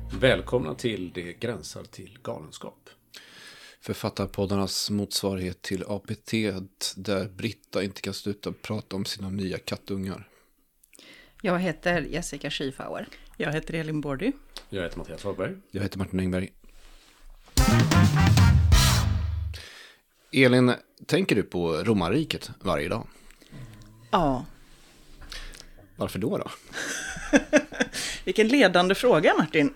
Välkomna till Det gränsar till galenskap. Författarpoddarnas motsvarighet till APT, där Britta inte kan sluta prata om sina nya kattungar. Jag heter Jessica Schiefauer. Jag heter Elin Bordy. Jag heter Mattias Hagberg. Jag heter Martin Engberg. Elin, tänker du på romarriket varje dag? Ja. Varför då? Vilken ledande fråga, Martin.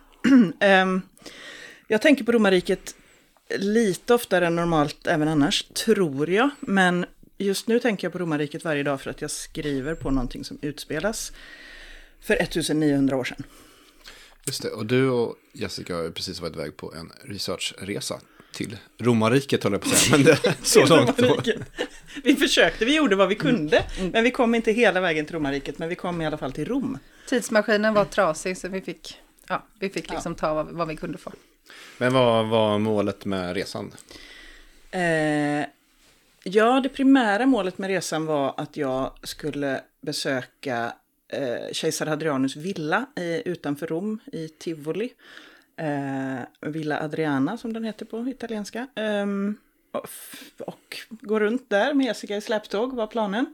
Jag tänker på romarriket lite oftare än normalt även annars, tror jag. Men just nu tänker jag på romarriket varje dag för att jag skriver på någonting som utspelas för 1900 år sedan. Just det, och du och Jessica har precis varit iväg på en researchresa till romarriket, håller jag på att säga. Men det är så långt då. Vi gjorde vad vi kunde, men vi kom inte hela vägen till romarriket, men vi kom i alla fall till Rom. Tidsmaskinen var trasig så vi fick liksom ta vad vi kunde få. Men vad var målet med resan? Det primära målet med resan var att jag skulle besöka kejsar Hadrianus villa utanför Rom i Tivoli. Villa Adriana som den heter på italienska. Och gå runt där med Jessica i släptåg var planen.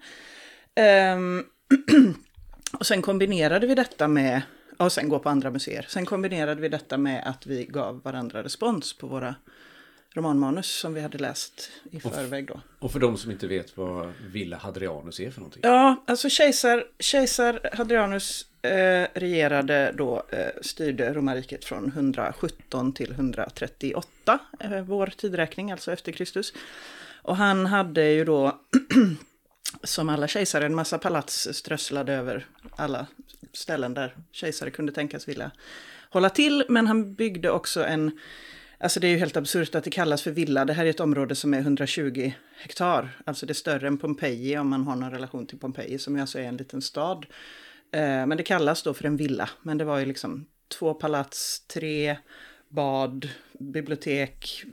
Och sen kombinerade vi detta med, och sen gå på andra museer. Sen kombinerade vi detta med att vi gav varandra respons på våra romanmanus som vi hade läst i förväg då. Och för de som inte vet vad Villa Hadrianus är för någonting. Ja, alltså kejsar Hadrianus regerade då, styrde romarriket från 117 till 138, vår tidräkning, alltså efter Kristus. Och han hade ju då, som alla kejsare, en massa palats strösslade över alla ställen där kejsare kunde tänkas vilja hålla till. Men han byggde också alltså det är ju helt absurt att det kallas för villa. Det här är ett område som är 120 hektar. Alltså det är större än Pompeji om man har någon relation till Pompeji som alltså är en liten stad. Men det kallas då för en villa. Men det var ju liksom 2 palats, 3 bad, bibliotek,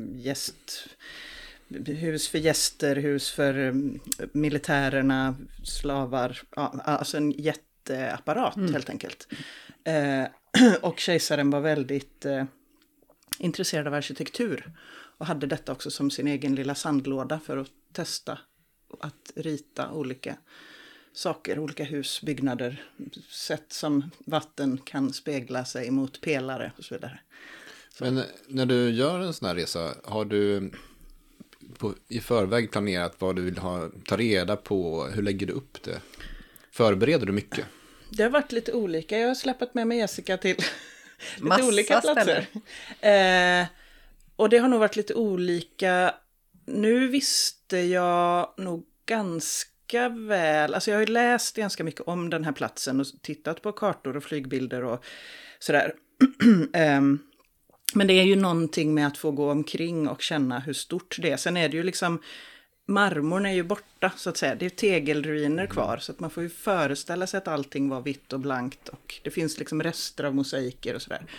hus för gäster, hus för militärerna, slavar. Ja, alltså en jätteapparat helt enkelt. Och kejsaren var väldigt intresserad av arkitektur och hade detta också som sin egen lilla sandlåda för att testa att rita olika saker, olika hus, byggnader, sätt som vatten kan spegla sig mot pelare och så vidare. Men när du gör en sån här resa, har du i förväg planerat vad du vill ta reda på? Hur lägger du upp det? Förbereder du mycket? Det har varit lite olika. Jag har släppt med mig Jessica till lite olika platser. Och det har nog varit lite olika. Nu visste jag nog ganska väl. Alltså jag har ju läst ganska mycket om den här platsen och tittat på kartor och flygbilder och sådär. Men det är ju någonting med att få gå omkring och känna hur stort det är. Sen är det ju liksom, marmorn är ju borta så att säga. Det är tegelruiner kvar så att man får ju föreställa sig att allting var vitt och blankt. Och det finns liksom rester av mosaiker och sådär.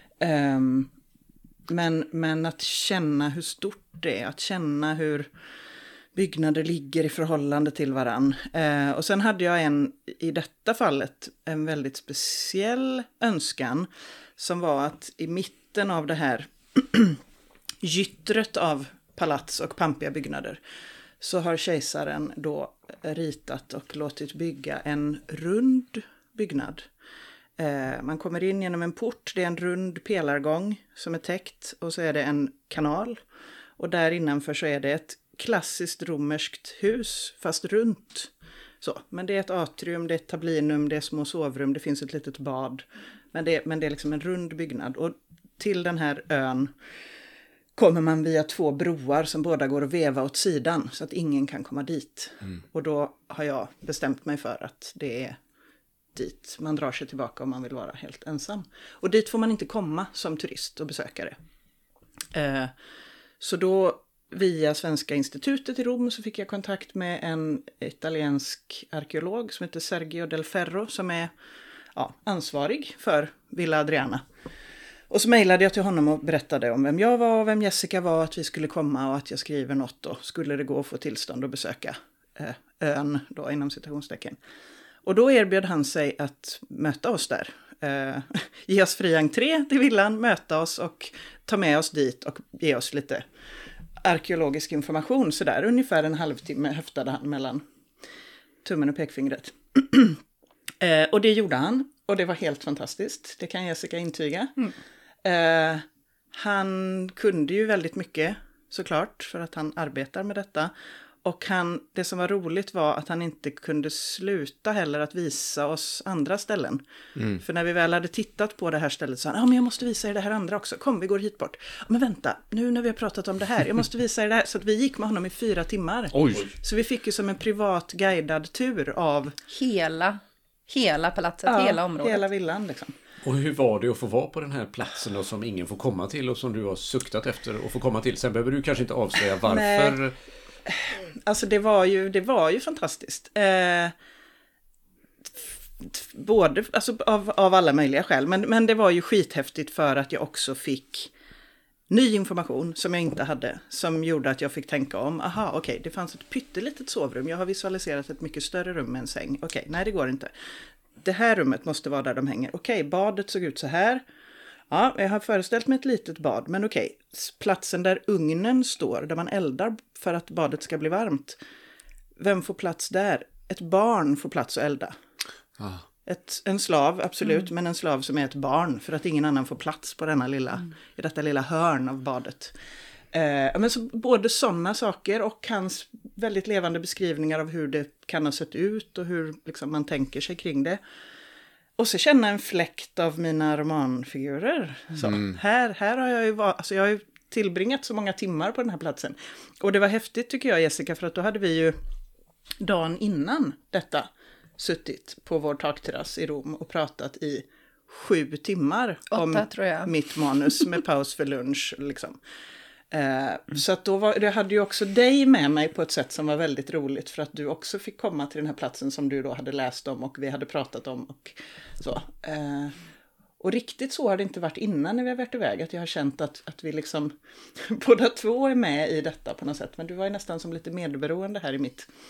Men att känna hur stort det är, att känna hur byggnader ligger i förhållande till varann. Och sen hade jag i detta fallet en väldigt speciell önskan som var att i mitten av det här gyttret av palats och pampiga byggnader så har kejsaren då ritat och låtit bygga en rund byggnad. Man kommer in genom en port, det är en rund pelargång som är täckt och så är det en kanal. Och där innanför så är det ett klassiskt romerskt hus fast runt. Så, men det är ett atrium, det är ett tablinum, det är små sovrum, det finns ett litet bad. Men det är liksom en rund byggnad. Och till den här ön kommer man via 2 broar som båda går att veva åt sidan så att ingen kan komma dit. Och då har jag bestämt mig för att det är dit man drar sig tillbaka om man vill vara helt ensam. Och dit får man inte komma som turist och besökare. Så då via Svenska institutet i Rom så fick jag kontakt med en italiensk arkeolog som heter Sergio Del Ferro som är ansvarig för Villa Adriana. Och så mejlade jag till honom och berättade om vem jag var och vem Jessica var, att vi skulle komma och att jag skriver något och skulle det gå att få tillstånd att besöka ön då inom citationstecken. Och då erbjöd han sig att möta oss där ge oss fri entré till villan, möta oss och ta med oss dit och ge oss lite arkeologisk information. Så där ungefär en halvtimme höftade han mellan tummen och pekfingret. Och det gjorde han. Och det var helt fantastiskt. Det kan Jessica intyga. Han kunde ju väldigt mycket såklart för att han arbetar med detta. Och det som var roligt var att han inte kunde sluta heller att visa oss andra ställen. För när vi väl hade tittat på det här stället så sa han, men jag måste visa er det här andra också. Kom, vi går hit bort. Men vänta, nu när vi har pratat om det här, jag måste visa er det här. Så att vi gick med honom i 4 timmar. Oj. Så vi fick ju som en privat guidad tur av Hela palatset, hela området. Hela villan liksom. Och hur var det att få vara på den här platsen då, som ingen får komma till och som du har suktat efter att få komma till? Sen behöver du kanske inte avslöja varför. Nej. Alltså det var ju fantastiskt. Både alltså av alla möjliga skäl. Men det var ju skithäftigt för att jag också fick ny information som jag inte hade. Som gjorde att jag fick tänka om. Aha, okej, det fanns ett pyttelitet sovrum. Jag har visualiserat ett mycket större rum med en säng. Okej, nej det går inte. Det här rummet måste vara där de hänger. Okej, badet såg ut så här. Ja, jag har föreställt mig ett litet bad. Men okej, platsen där ugnen står. Där man eldar för att badet ska bli varmt. Vem får plats där? Ett barn får plats att elda. En slav, absolut. Men en slav som är ett barn. För att ingen annan får plats på i detta lilla hörn av badet. Men så både sådana saker och hans väldigt levande beskrivningar av hur det kan ha sett ut. Och hur liksom, man tänker sig kring det. Och så känna en fläkt av mina romanfigurer. Så, här har jag ju jag har ju tillbringat så många timmar på den här platsen. Och det var häftigt tycker jag, Jessica, för att då hade vi ju dagen innan detta suttit på vår takterrass i Rom och pratat i 7 timmar 8, om tror jag. Mitt manus med paus för lunch liksom. Så att det hade ju också dig med mig på ett sätt som var väldigt roligt, för att du också fick komma till den här platsen som du då hade läst om och vi hade pratat om och så. Och riktigt så har det inte varit innan när vi har varit iväg, att jag har känt att vi liksom båda två är med i detta på något sätt. Men du var ju nästan som lite medberoende här i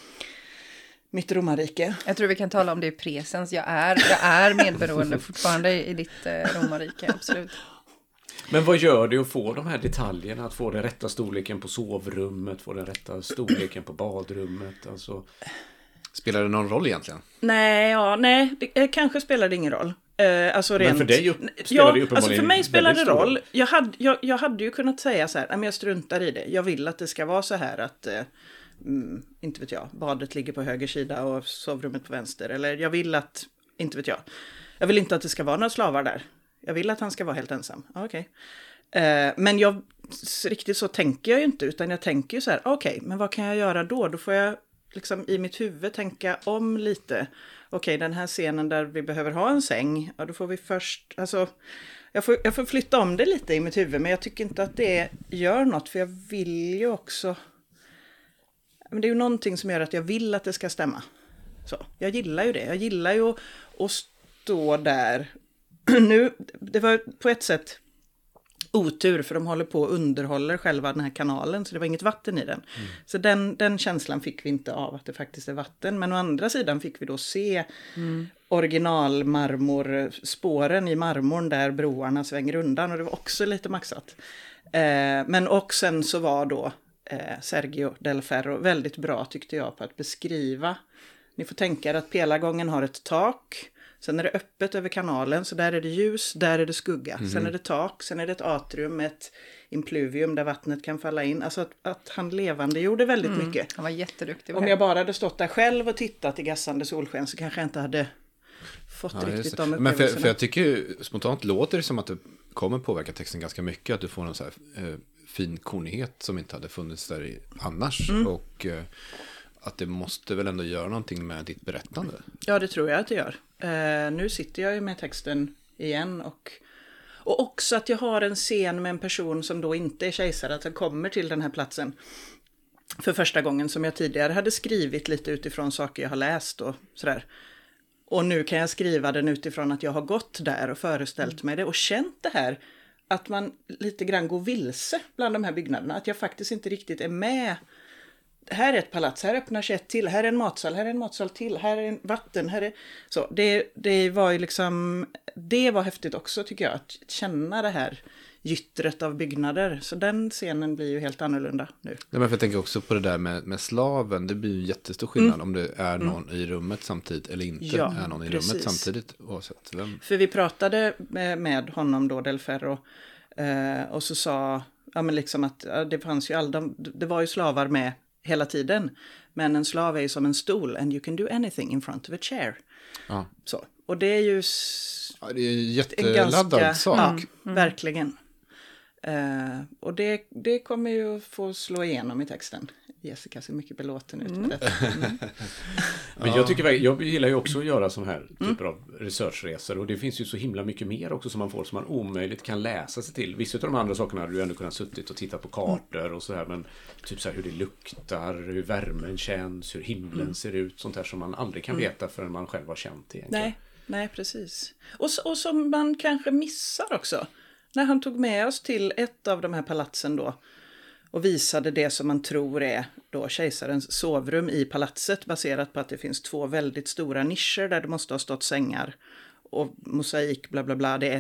mitt romarrike. Jag tror vi kan tala om det i presens. Jag är medberoende fortfarande i ditt romarrike, absolut. Men vad gör det att få de här detaljerna? Att få den rätta storleken på sovrummet, få den rätta storleken på badrummet? Alltså... Spelar det någon roll egentligen? Nej, det kanske spelar det ingen roll. Alltså rent... Men för dig spelar det uppenbarligen alltså för mig spelar det roll. roll. Jag hade ju kunnat säga så här, men jag struntar i det. Jag vill att det ska vara så här att, inte vet jag, badet ligger på höger sida och sovrummet på vänster. Eller jag vill att, inte vet jag. Jag vill inte att det ska vara några slavar där. Jag vill att han ska vara helt ensam. Okej. Men riktigt så tänker jag ju inte, utan jag tänker ju så här, okej, men vad kan jag göra då? Då får jag liksom i mitt huvud tänka om lite. Okej, den här scenen där vi behöver ha en säng, ja då får vi först, alltså jag får flytta om det lite i mitt huvud, men jag tycker inte att det gör något, för jag vill ju också, men det är ju någonting som gör att jag vill att det ska stämma. Så, jag gillar ju det. Jag gillar ju att stå där. Nu, det var på ett sätt otur, för de håller på och underhåller själva den här kanalen, så det var inget vatten i den. Så den känslan fick vi inte av att det faktiskt är vatten. Men å andra sidan fick vi då se originalmarmorspåren i marmorn där broarna svänger undan, och det var också lite maxat. Men och sen så var då Sergio Del Ferro väldigt bra, tyckte jag, på att beskriva. Ni får tänka er att pelargången har ett tak. Sen är det öppet över kanalen, så där är det ljus, där är det skugga. Sen är det tak, sen är det ett atrium med ett impluvium där vattnet kan falla in. Alltså att han levande gjorde väldigt mycket. Han var jätteduktig. Om jag bara hade stått där själv och tittat i gassande solsken så kanske jag inte hade fått riktigt de upplevelserna. Men för jag tycker ju, spontant låter det som att det kommer påverka texten ganska mycket. Att du får en så här fin kornighet som inte hade funnits där annars. Och... att det måste väl ändå göra någonting med ditt berättande? Ja, det tror jag att det gör. Nu sitter jag ju med texten igen och också att jag har en scen med en person som då inte är kejsare, att han kommer till den här platsen för första gången, som jag tidigare hade skrivit lite utifrån saker jag har läst och sådär. Och nu kan jag skriva den utifrån att jag har gått där och föreställt mig det och känt det här, att man lite grann går vilse bland de här byggnaderna, att jag faktiskt inte riktigt är med. här är ett palats, här öppnar sig ett till, här är en matsal till, här är en vatten, här är... Så det var ju liksom, det var häftigt också tycker jag, att känna det här gyttret av byggnader. Så den scenen blir ju helt annorlunda nu. Nej, men jag tänker också på det där med slaven. Det blir ju jättestor skillnad om det är någon i rummet samtidigt eller inte är någon i rummet samtidigt. Oavsett vem. För vi pratade med honom då, Del Ferro, och så sa men liksom att det fanns ju det var ju slavar med hela tiden. Men en slav är ju som en stol, and you can do anything in front of a chair. Ja. Så. Och det är ju det är en jätteladdad sak. Ja, verkligen. Och det kommer ju att få slå igenom i texten. Jessica ser mycket belåten ut med detta. Men jag gillar ju också att göra sån här typer av researchresor. Och det finns ju så himla mycket mer också som man får som man omöjligt kan läsa sig till. Vissa av de andra sakerna hade du ändå kunnat suttit och titta på kartor och så här. Men typ så här hur det luktar, hur värmen känns, hur himlen ser ut. Sånt här som man aldrig kan veta förrän man själv har känt det egentligen. Nej, precis. Och som man kanske missar också. När han tog med oss till ett av de här palatsen då och visade det som man tror är då kejsarens sovrum i palatset, baserat på att det finns 2 väldigt stora nischer där det måste ha stått sängar och mosaik bla bla bla. Det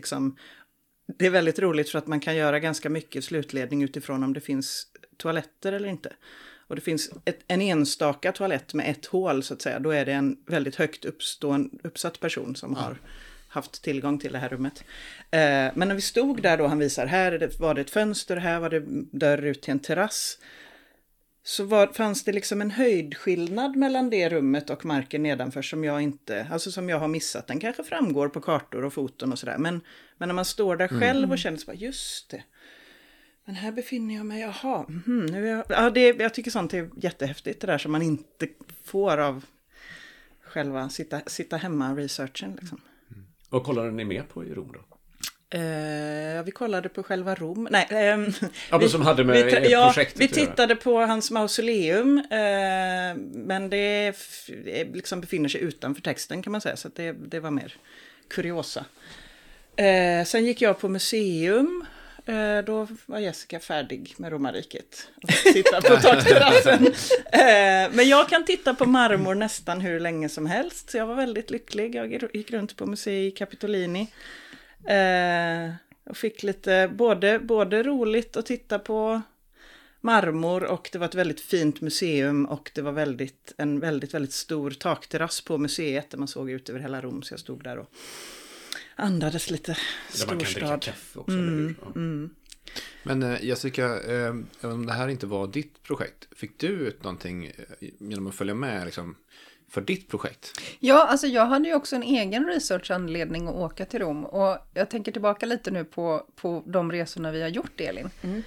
är väldigt roligt för att man kan göra ganska mycket slutledning utifrån om det finns toaletter eller inte. Och det finns en enstaka toalett med ett hål så att säga. Då är det en väldigt högt uppsatt person som har haft tillgång till det här rummet. Men när vi stod där då, han visar, här var det ett fönster, här var det dörr ut till en terrass. Så fanns det liksom en höjdskillnad mellan det rummet och marken nedanför som jag har missat. Den kanske framgår på kartor och foton och sådär. Men när man står där själv och känner så bara, just det. Men här befinner jag mig, jaha. Nu är jag tycker sånt är jättehäftigt, det där som man inte får av själva sitta hemma researchen liksom. Vad kollade ni med på i Rom då? Vi kollade på själva Rom. Nej, som hade med projektet vi tittade på hans mausoleum, men det liksom befinner sig utanför texten kan man säga, så att det var mer kuriosa. Sen gick jag på museum. Då var Jessica färdig med romarriket och titta på takterrassen. Men jag kan titta på marmor nästan hur länge som helst, så jag var väldigt lycklig. Jag gick runt på museet Capitolini och fick lite både roligt att titta på marmor, och det var ett väldigt fint museum, och det var en väldigt, väldigt stor takterrass på museet där man såg ut över hela Rom, så jag stod där och andades lite storstad. Där man kan dricka kaffe också. Men Jessica, om det här inte var ditt projekt, fick du ut någonting genom att följa med liksom, för ditt projekt? Ja, alltså jag hade ju också en egen researchanledning att åka till Rom. Och jag tänker tillbaka lite nu på de resorna vi har gjort, Elin.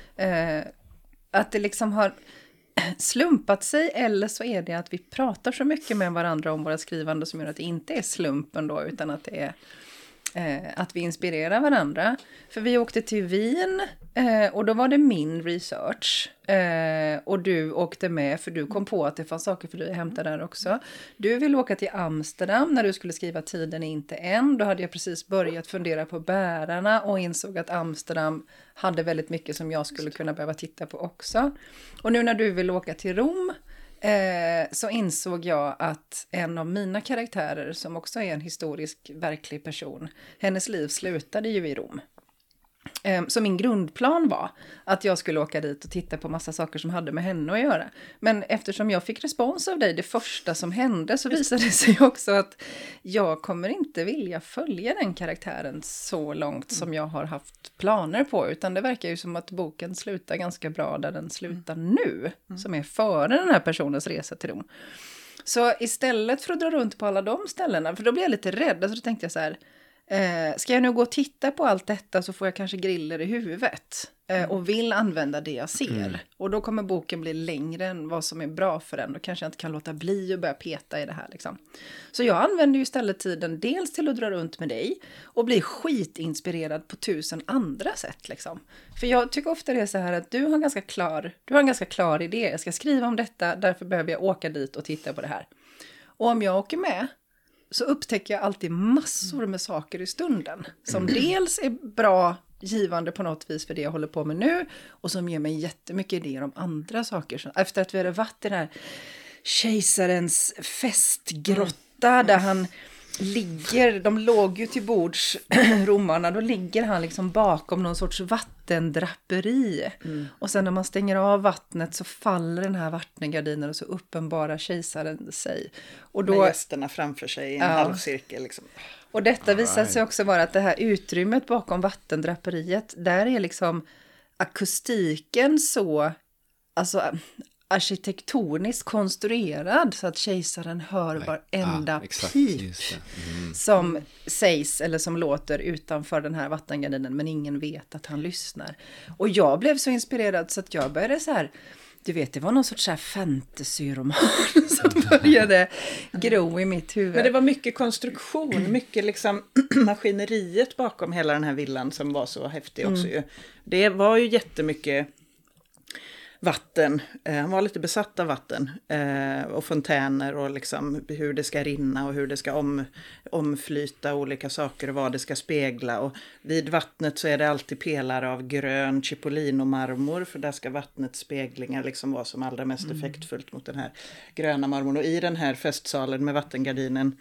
Att det liksom har slumpat sig, eller så är det att vi pratar så mycket med varandra om våra skrivande som gör att det inte är slumpen då, utan att det är att vi inspirerar varandra. För vi åkte till Wien och då var det min research och du åkte med för du kom på att det fanns saker för dig att hämta där också. Du ville åka till Amsterdam när du skulle skriva Tiden är inte än. Då hade jag precis börjat fundera på bärarna och insåg att Amsterdam hade väldigt mycket som jag skulle kunna behöva titta på också. Och nu när du vill åka till Rom så insåg jag att en av mina karaktärer, som också är en historisk verklig person, hennes liv slutade ju i Rom. Så min grundplan var att jag skulle åka dit och titta på massa saker som hade med henne att göra. Men eftersom jag fick respons av dig det första som hände, så visade det sig också att jag kommer inte vilja följa den karaktären så långt som jag har haft planer på. Utan det verkar ju som att boken slutar ganska bra där den slutar nu. Som är före den här personens resa till Rom. Så istället för att dra runt på alla de ställena, för då blev jag lite rädd, så då tänkte jag så här: ska jag nu gå och titta på allt detta så får jag kanske griller i huvudet och vill använda det jag ser. Och då kommer boken bli längre än vad som är bra för den. Då kanske jag inte kan låta bli och börja peta i det här liksom. Så jag använder ju istället tiden dels till att dra runt med dig och bli skitinspirerad på 1000 andra sätt liksom. För jag tycker ofta det är så här att du har en ganska klar idé. Jag ska skriva om detta, därför behöver jag åka dit och titta på det här. Och om jag åker med, så upptäcker jag alltid massor med saker i stunden. Som dels är bra givande på något vis för det jag håller på med nu. Och som ger mig jättemycket idéer om andra saker. Så efter att vi hade varit i den här kejsarens festgrotta där han ligger, de låg ju till bords, romarna, då ligger han liksom bakom någon sorts vattendraperi. Och sen när man stänger av vattnet så faller den här vattengardinen och så uppenbarar kejsaren sig. Och då, med gästerna framför sig i en halvcirkel liksom. Och detta visar sig också vara att det här utrymmet bakom vattendraperiet, där är liksom akustiken så, alltså arkitektoniskt konstruerad så att kejsaren hör varenda pip som sägs eller som låter utanför den här vattengardinen, men ingen vet att han lyssnar. Och jag blev så inspirerad så att jag började så här, du vet, det var någon sorts så här fantasy-roman som började gro i mitt huvud. Men det var mycket konstruktion, mycket liksom maskineriet bakom hela den här villan som var så häftig också ju. Det var ju jättemycket vatten, han var lite besatt av vatten och fontäner och liksom hur det ska rinna och hur det ska omflyta olika saker och vad det ska spegla. Och vid vattnet så är det alltid pelare av grön Cipollino-marmor, för där ska vattnets speglingar liksom vara som allra mest effektfullt mot den här gröna marmorn. Och i den här festsalen med vattengardinen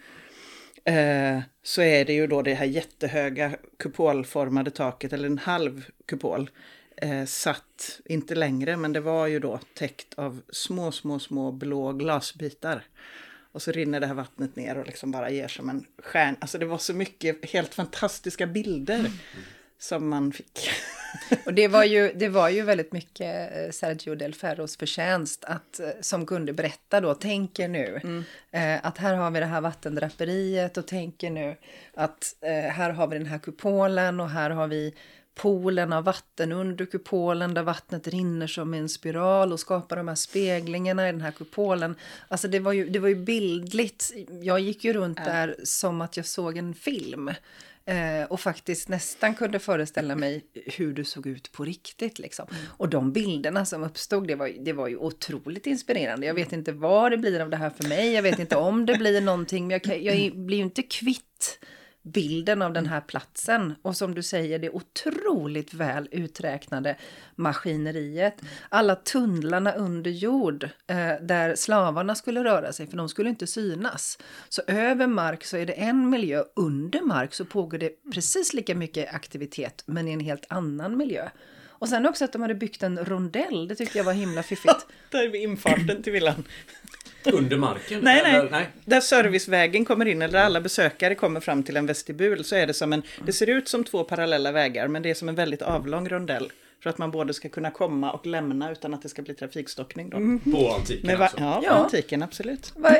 så är det ju då det här jättehöga kupolformade taket, eller en halv kupol, satt inte längre, men det var ju då täckt av små blå glasbitar. Och så rinner det här vattnet ner och liksom bara ger som en stjärna. Alltså det var så mycket helt fantastiska bilder som man fick. Och det var ju väldigt mycket Sergio Del Ferros förtjänst att, som kunde berätta då, tänker nu att här har vi det här vattendraperiet och tänker nu att här har vi den här kupolen och här har vi poolen av vatten under kupolen där vattnet rinner som en spiral och skapar de här speglingarna i den här kupolen. Alltså det var ju bildligt. Jag gick ju runt där som att jag såg en film. Och faktiskt nästan kunde föreställa mig hur du såg ut på riktigt liksom. Och de bilderna som uppstod, det var ju otroligt inspirerande. Jag vet inte vad det blir av det här för mig. Jag vet inte om det blir någonting, men jag blir ju inte kvitt bilden av den här platsen. Och som du säger, det otroligt väl uträknade maskineriet. Alla tunnlarna under jord där slavarna skulle röra sig, för de skulle inte synas. Så över mark så är det en miljö, under mark så pågår det precis lika mycket aktivitet, men i en helt annan miljö. Och sen också att de hade byggt en rondell, det tyckte jag var himla fiffigt. Där vid infarten till villan. Under marken? Nej. Där servicevägen kommer in, eller alla besökare kommer fram till en vestibul, så är det som det ser ut som två parallella vägar, men det är som en väldigt avlång rondell. För att man både ska kunna komma och lämna utan att det ska bli trafikstockning då. På antiken alltså? Ja, på antiken, absolut. Var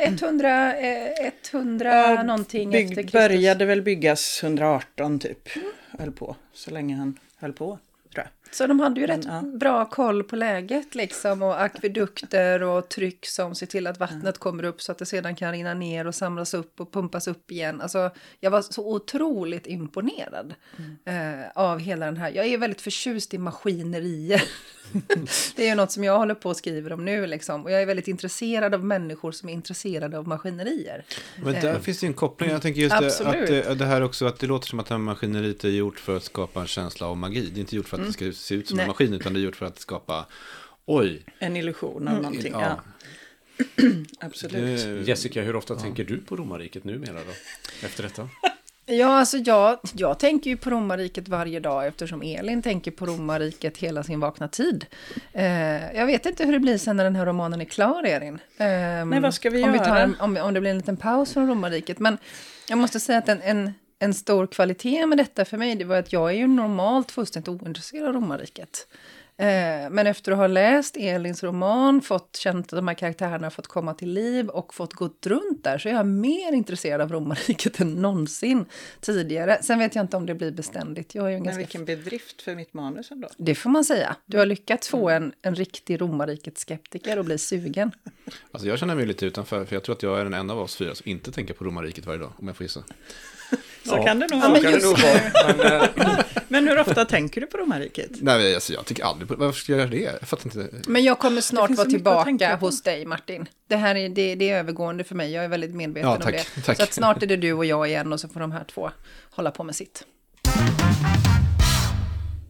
100 någonting efter Kristus? Började väl byggas 118 typ. Höll på, så länge han höll på. Så de hade ju rätt bra koll på läget liksom, och akvedukter och tryck som ser till att vattnet kommer upp så att det sedan kan rinna ner och samlas upp och pumpas upp igen. Alltså, jag var så otroligt imponerad av hela den här. Jag är väldigt förtjust i maskinerier. Det är ju något som jag håller på och skriver om nu liksom. Och jag är väldigt intresserad av människor som är intresserade av maskinerier. Men där finns det en koppling. Jag tänker just att det här också, att det låter som att det här maskineriet är gjort för att skapa en känsla av magi. Det är inte gjort för att det ska se ut som en maskin, utan det är gjort för att skapa en illusion av någonting. Ja. Absolut. Jessica, hur ofta tänker du på romarriket numera då? Efter detta? Ja, alltså jag tänker ju på romarriket varje dag, eftersom Elin tänker på romarriket hela sin vakna tid. Jag vet inte hur det blir sen när den här romanen är klar, Elin. Nej, vad ska vi göra? Om det blir en liten paus från romarriket. Men jag måste säga att en stor kvalitet med detta för mig, det var att jag är ju normalt fullständigt ointresserad av romarriket. Men efter att ha läst Elins roman, fått känt att de här karaktärerna har fått komma till liv och fått gått runt där, så är jag mer intresserad av romarriket än någonsin tidigare. Sen vet jag inte om det blir beständigt. Jag är ju men vilken bedrift för mitt manus ändå. Det får man säga. Du har lyckats få en riktig romarriket-skeptiker och bli sugen. Alltså jag känner mig lite utanför, för jag tror att jag är den enda av oss fyra som inte tänker på romarriket varje dag, om jag får gissa. Så kan det nog vara. Men hur ofta tänker du på romarriket? Nej, alltså, jag tänker aldrig på. Varför ska jag göra det? Jag fattar inte. Men jag kommer snart vara tillbaka hos dig, Martin. Det här är övergående för mig. Jag är väldigt medveten om det. Tack. Så att snart är det du och jag igen, och så får de här två hålla på med sitt.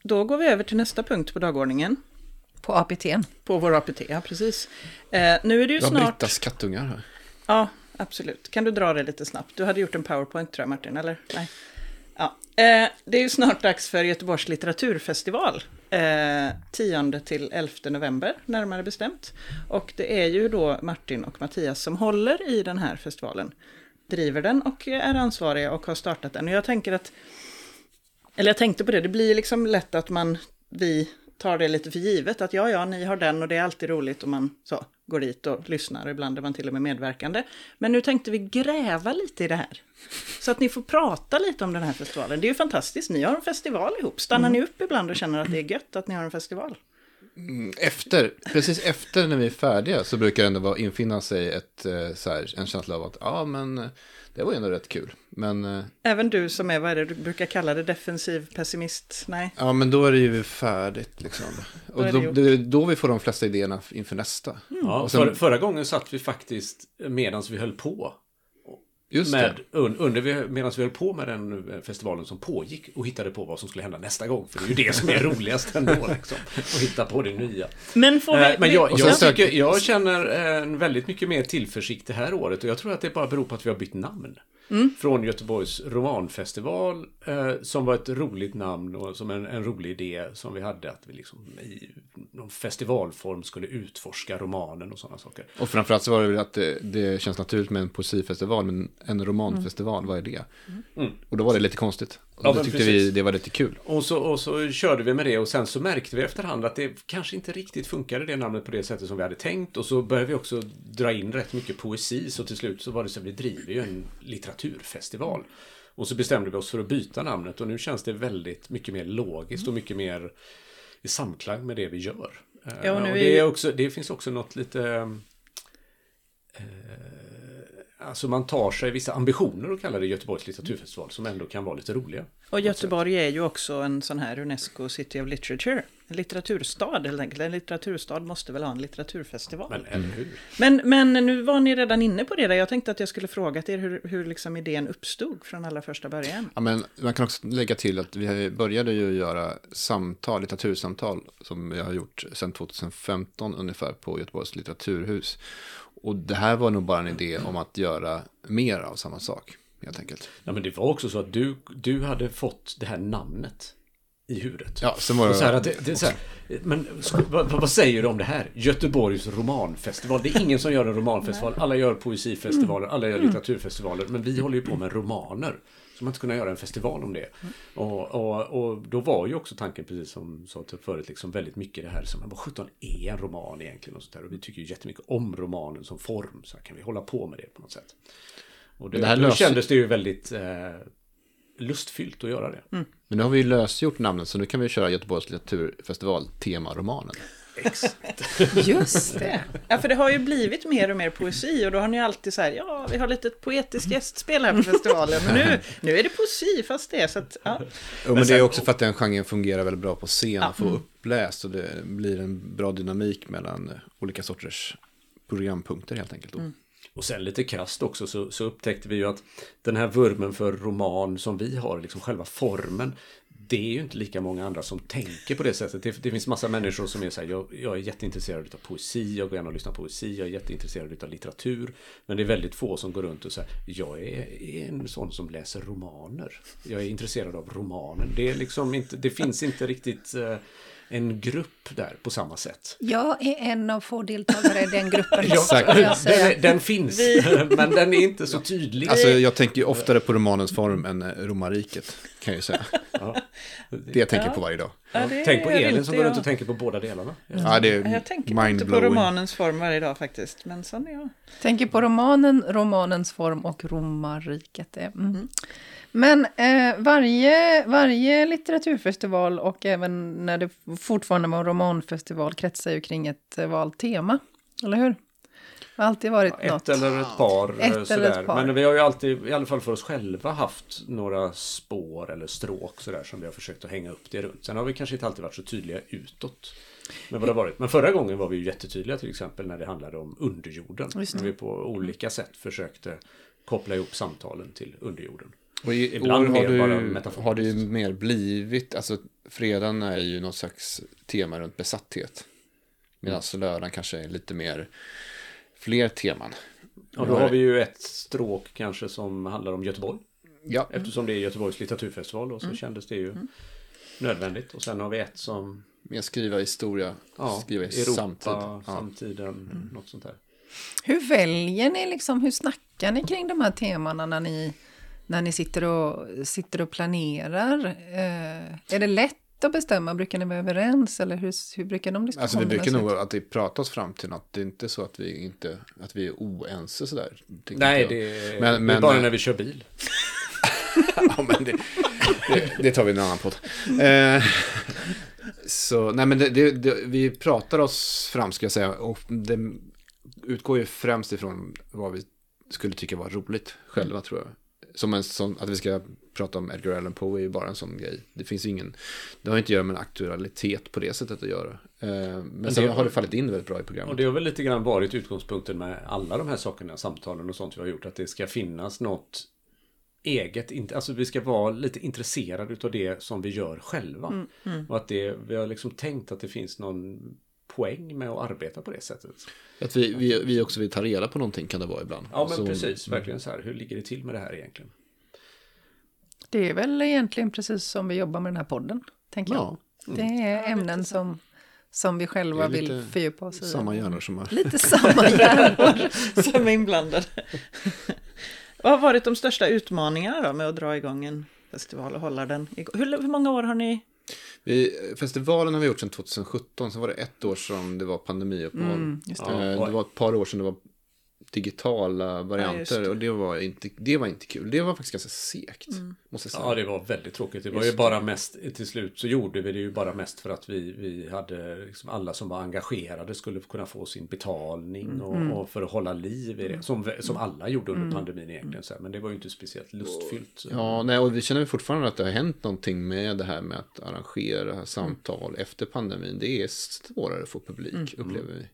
då går vi över till nästa punkt på dagordningen. På APT:n. På vår APT, ja precis. Nu är det ju Jag har snart... Brittas kattungar här. Ja, absolut. Kan du dra det lite snabbt? Du hade gjort en PowerPoint tror jag, Martin, eller? Nej. Ja. Det är ju snart dags för Göteborgs litteraturfestival. 10 till 11 november, närmare bestämt. Och det är ju då Martin och Mattias som håller i den här festivalen. Driver den och är ansvariga och har startat den. Och jag tänker att... Eller jag tänkte på det, det blir liksom lätt att vi tar det lite för givet. Att ja, ni har den och det är alltid roligt om man så går dit och lyssnar. Och ibland är man till och med medverkande. Men nu tänkte vi gräva lite i det här. Så att ni får prata lite om den här festivalen. Det är ju fantastiskt, ni har en festival ihop. Stannar ni upp ibland och känner att det är gött att ni har en festival? Precis efter när vi är färdiga så brukar det ändå infinna sig en känsla av att ja, men det var ju ändå rätt kul. Men, även du som är, vad är det du brukar kalla det, defensiv pessimist? Nej. Ja, men då är det ju färdigt liksom. Och då vi får de flesta idéerna inför nästa. Ja, och sen, förra gången satt vi faktiskt medan vi höll på. Just medan vi höll på med den festivalen som pågick och hittade på vad som skulle hända nästa gång. För det är ju det som är roligast ändå, liksom. Att hitta på det nya. Men jag känner en väldigt mycket mer tillförsikt det här året. Och jag tror att det bara beror på att vi har bytt namn. Från Göteborgs romanfestival, som var ett roligt namn och som en rolig idé som vi hade, att vi liksom i någon festivalform skulle utforska romanen och sådana saker. Och framförallt så var det väl att det känns naturligt med en poesifestival, men en romanfestival, vad är det? Och då var det lite konstigt. Och då tyckte vi det var lite kul. Och så körde vi med det, och sen så märkte vi efterhand att det kanske inte riktigt funkade det namnet på det sättet som vi hade tänkt. Och så började vi också dra in rätt mycket poesi, så till slut så var det så att vi driver ju en litteraturfestival. Och så bestämde vi oss för att byta namnet, och nu känns det väldigt mycket mer logiskt och mycket mer i samklang med det vi gör. Ja, och det finns också något lite... Alltså man tar sig vissa ambitioner och kallar det Göteborgs litteraturfestival, som ändå kan vara lite roliga. Och Göteborg är ju också en sån här UNESCO City of Literature. En litteraturstad helt enkelt. En litteraturstad måste väl ha en litteraturfestival. Men eller hur? Men nu var ni redan inne på det där. Jag tänkte att jag skulle fråga er hur liksom idén uppstod från allra första början. Ja, men man kan också lägga till att vi började ju göra litteratursamtal som vi har gjort sedan 2015 ungefär på Göteborgs litteraturhus. Och det här var nog bara en idé om att göra mer av samma sak, helt enkelt. Ja, men det var också så att du hade fått det här namnet i huvudet. Ja, sen var det... Så här att det är så här, men vad säger du om det här? Göteborgs romanfestival. Det är ingen som gör en romanfestival. Alla gör poesifestivaler, alla gör litteraturfestivaler. Men vi håller ju på med romaner. Så man inte kunna göra en festival om det. Och då var ju också tanken, precis som sa till förut, liksom väldigt mycket det här som vad 17 är en roman egentligen och sånt där. Och vi tycker ju jättemycket om romanen som form. Så här kan vi hålla på med det på något sätt. Och då kändes det ju väldigt lustfyllt att göra det. Men nu har vi ju lösgjort namnet, så nu kan vi köra Göteborgs litteraturfestival tema-romanen. Exakt. Just det. Ja, för det har ju blivit mer och mer poesi, och då har ni alltid så här, ja, vi har lite ett poetiskt gästspel här på festivalen, men nu är det poesi fast det, så att, ja. Men det är också för att den genren fungerar väldigt bra på scen och får uppläst, och det blir en bra dynamik mellan olika sorters programpunkter helt enkelt då. Och sen lite krasst också så upptäckte vi ju att den här vurmen för roman som vi har, liksom själva formen, det är ju inte lika många andra som tänker på det sättet. Det finns massa människor som är så här, jag är jätteintresserad av poesi, jag går gärna och lyssnar på poesi, jag är jätteintresserad av litteratur, men det är väldigt få som går runt och säger, jag är en sån som läser romaner. Jag är intresserad av romanen. Det är liksom inte, det finns inte riktigt en grupp där på samma sätt. Jag är en av få deltagare i den gruppen. Den finns, men den är inte så tydlig. Alltså jag tänker ju oftare på romanens form än romarriket, kan jag ju säga. Det jag tänker på varje dag. Ja, tänk på Elin som går runt och tänker på båda delarna. Ja, det är jag tänker inte på romanens form varje dag faktiskt, men sån är jag. Tänker på romanens form och romarriket. Men varje litteraturfestival, och även när det fortfarande var en romanfestival, kretsar ju kring ett valt tema, eller hur? Det har alltid varit något. Ett eller ett par. Men vi har ju alltid, i alla fall för oss själva, haft några spår eller stråk sådär som vi har försökt att hänga upp det runt. Sen har vi kanske inte alltid varit så tydliga utåt med vad det har varit. Men förra gången var vi ju jättetydliga, till exempel när det handlade om underjorden. När vi på olika sätt försökte koppla ihop samtalen till underjorden. Och ibland år har det ju mer blivit, alltså fredagen är ju någon slags tema runt besatthet. Medan lördagen kanske är lite mer fler teman. Och då har vi ju ett stråk kanske som handlar om Göteborg. Ja. Eftersom det är Göteborgs litteraturfestival och så kändes det ju nödvändigt. Och sen har vi ett som... Mer skriva historia, skriva i Europa, samtid. samtiden, något sånt där. Hur väljer ni liksom, hur snackar ni kring de här temana när ni sitter och planerar? Är det lätt att bestämma? Brukar ni vara överens? Eller hur brukar de diskussionerna Alltså vi brukar se ut? nog att vi pratar oss fram till något. Det är inte så att vi är oense sådär. Nej, det är bara när vi kör bil. Ja, men det tar vi i en annan podd. Så, nej men vi pratar oss fram, ska jag säga. Och det utgår ju främst ifrån vad vi skulle tycka var roligt själva, tror jag. Som att vi ska prata om Edgar Allan Poe är ju bara en sån grej. Det finns ingen, det har inte att göra med en aktualitet på det sättet att göra. Men sen har det fallit in väldigt bra i programmet. Och det har väl lite grann varit utgångspunkten med alla de här sakerna, samtalen och sånt vi har gjort, att det ska finnas något eget, alltså vi ska vara lite intresserade utav det som vi gör själva. Och att vi har liksom tänkt att det finns någon poäng med att arbeta på det sättet. Att vi också vill ta reda på någonting, kan det vara ibland. Ja, men så, precis, verkligen så här. Hur ligger det till med det här egentligen? Det är väl egentligen precis som vi jobbar med den här podden, tänker jag. Det är ämnen som vi själva vill fördjupa oss i. Samma hjärnor som har... Lite samma hjärnor som är inblandade. Vad har varit de största utmaningarna då med att dra igång en festival och hålla den igång? Hur många år har ni? Festivalen har vi gjort sedan 2017, så var det ett år som det var pandemiuppehåll. Det var ett par år sedan det var digitala varianter och det var inte kul. Det var faktiskt ganska segt, måste jag säga. Ja, det var väldigt tråkigt. Det var ju bara mest, till slut så gjorde vi det ju bara mest för att vi hade liksom alla som var engagerade skulle kunna få sin betalning och för att hålla liv i det. Som alla gjorde under pandemin egentligen. Så här. Men det var ju inte speciellt lustfyllt. Ja, nej, och vi känner fortfarande att det har hänt någonting med det här med att arrangera samtal efter pandemin. Det är svårare att få publik, upplever vi.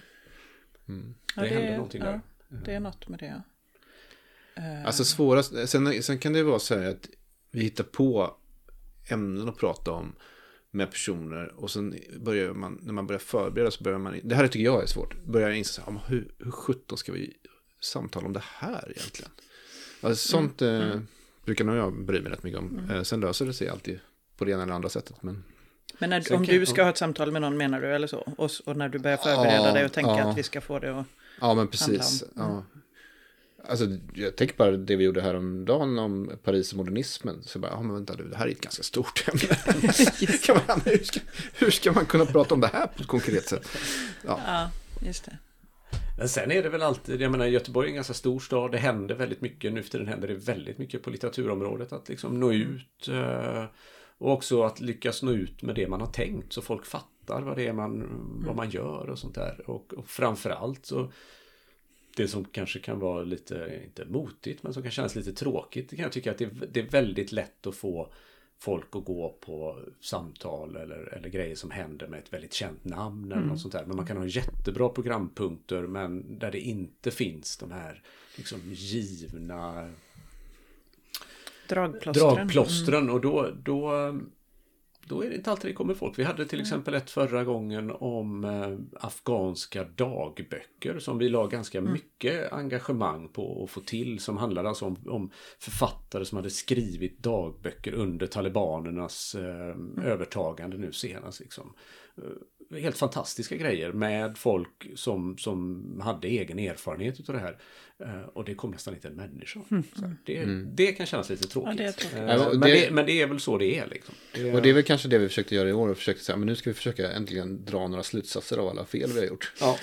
Det händer någonting där. Det är något med det. Alltså svårast, sen kan det vara så här att vi hittar på ämnen att prata om med personer och sen börjar man, när man börjar förbereda så börjar man, det här tycker jag är svårt, börjar jag inse så här, hur 17 ska vi samtala om det här egentligen? Alltså sånt brukar nog jag bry mig rätt mycket om. Sen löser det sig alltid på det ena eller andra sättet, men om du ska ha ett samtal med någon, menar du, eller så? Och när du börjar förbereda dig och tänka att vi ska få det att... Ja, men precis. Ja. Alltså, jag tänker bara det vi gjorde här om dagen om Paris och modernismen. Så bara, men vänta du, det här är ett ganska stort ämne. hur ska man kunna prata om det här på ett konkret sätt? Ja, just det. Men sen är det väl alltid, jag menar Göteborg är en ganska stor stad, det händer väldigt mycket, nu för tiden händer det väldigt mycket på litteraturområdet, att liksom nå ut och också att lyckas nå ut med det man har tänkt så folk fattar vad det är vad man gör och sånt där. Och framförallt så det som kanske kan vara lite, inte motigt, men som kan kännas lite tråkigt, det kan jag tycka att det är väldigt lätt att få folk att gå på samtal eller grejer som händer med ett väldigt känt namn eller något sånt där. Men man kan ha jättebra programpunkter men där det inte finns de här liksom givna dragplåstren och då är det inte alltid det kommer folk. Vi hade till exempel ett förra gången om afghanska dagböcker som vi la ganska mycket engagemang på att få till, som handlade alltså om författare som hade skrivit dagböcker under talibanernas övertagande nu senast liksom. Helt fantastiska grejer med folk som hade egen erfarenhet av det här. Och det kom nästan inte en människa. Det kan kännas lite tråkigt. Men det är väl så det är. Liksom. Och det är väl kanske det vi försökte göra i år. Och försökte säga, men nu ska vi försöka äntligen dra några slutsatser av alla fel vi har gjort. Ja.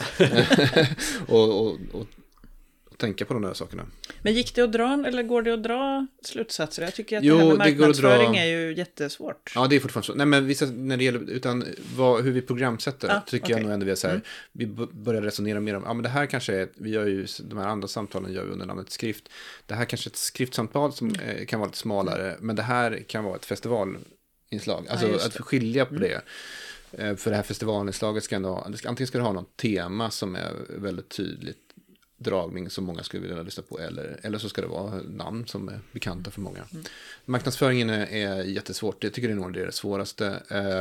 och tänka på de där sakerna. Men gick det att dra, eller går det att dra slutsatser? Jag tycker att det här med marknadsföring är ju jättesvårt. Ja, det är fortfarande så. Nej, men vissa, när det gäller, utan hur vi programsätter tycker jag nog ändå vi är så här, vi börjar resonera mer om, men det här kanske är, vi gör ju, de här andra samtalen gör vi under namnet skrift. Det här kanske är ett skriftsamtal som kan vara lite smalare, men det här kan vara ett festivalinslag. Alltså att skilja på det. För det här festivalinslaget ska ändå, antingen ska det ha något tema som är väldigt tydligt dragning som många skulle vilja lyssna på, eller så ska det vara namn som är bekanta för många. Marknadsföringen är jättesvårt. Jag tycker det är nog det svåraste.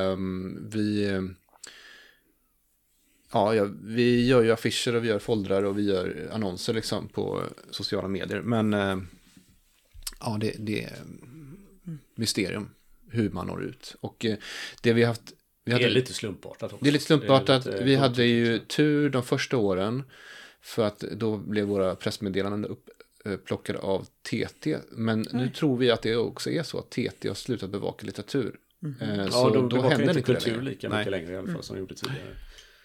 Vi gör ju affischer och vi gör foldrar och vi gör annonser liksom på sociala medier. Men det är mysterium hur man når ut. Och det vi haft... Det är lite slumpartat också. Det är lite slumpartat. Vi hade ju tur de första åren för att då blev våra pressmeddelanden upplockade av TT. Men nu tror vi att det också är så att TT har slutat bevaka litteratur. Så de då händer inte kultur lika mycket längre i alla fall som de gjorde tidigare.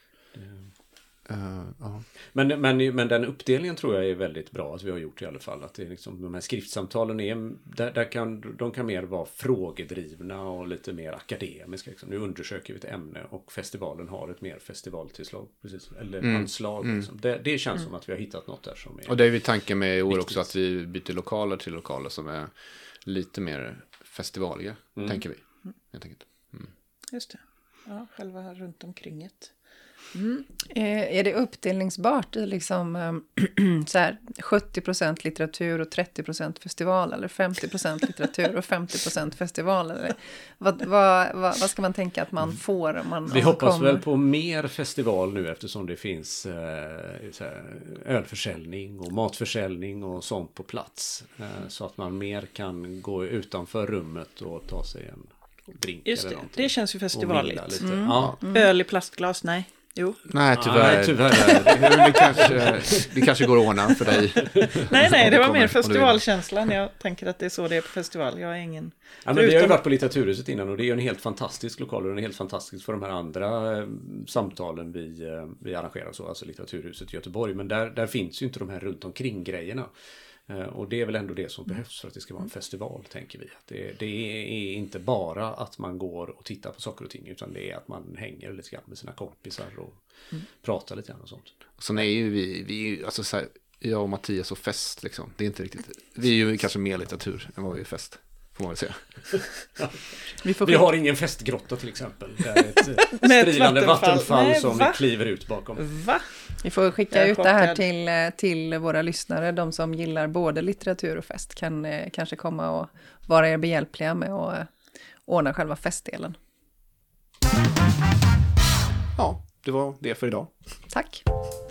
Men den uppdelningen tror jag är väldigt bra att vi har gjort i alla fall. Att det är liksom, de här skriftsamtalen de kan mer vara frågedrivna och lite mer akademiska. Liksom. Nu undersöker vi ett ämne och festivalen har ett mer festivaltillslag. Precis, eller anslag. Liksom. Det känns som att vi har hittat något där som är... Och det är vi tanken med i år också, att vi byter lokaler till lokaler som är lite mer festivaliga, tänker vi. Helt enkelt. Just det. Ja, själva runt omkringet. Är det uppdelningsbart i liksom så här 70% litteratur och 30% festival, eller 50% litteratur och 50% festival, eller vad ska man tänka att man får om man... Vi hoppas väl på mer festival nu eftersom det finns ölförsäljning och matförsäljning och sånt på plats, så att man mer kan gå utanför rummet och ta sig en drink. Just eller det känns ju festivaligt. Ja. Öl i plastglas, nej. Jo. Nej, tyvärr. Det kanske går att ordna för dig. Nej, det var mer festivalkänslan. Jag tänker att det är så det är på festival. Jag är ingen... Ja, men vi har ju varit på Litteraturhuset innan och det är ju en helt fantastisk lokal och den är helt fantastisk för de här andra samtalen vi arrangerar, så, alltså Litteraturhuset i Göteborg. Men där finns ju inte de här runt omkring grejerna. Och det är väl ändå det som behövs för att det ska vara en festival, tänker vi. Det är inte bara att man går och tittar på saker och ting, utan det är att man hänger lite grann med sina kompisar och pratar lite grann och sånt. Sen är ju vi alltså så här, jag och Mattias och fest liksom. Det är inte riktigt. Vi är ju kanske mer litteratur än vad vi är fest, får man väl säga. Vi har ingen festgrotta till exempel. Det är ett stridande vattenfall som vi kliver ut bakom. Va? Vi får skicka ut det här till våra lyssnare. De som gillar både litteratur och fest kan kanske komma och vara er behjälpliga med att ordna själva festdelen. Ja, det var det för idag. Tack.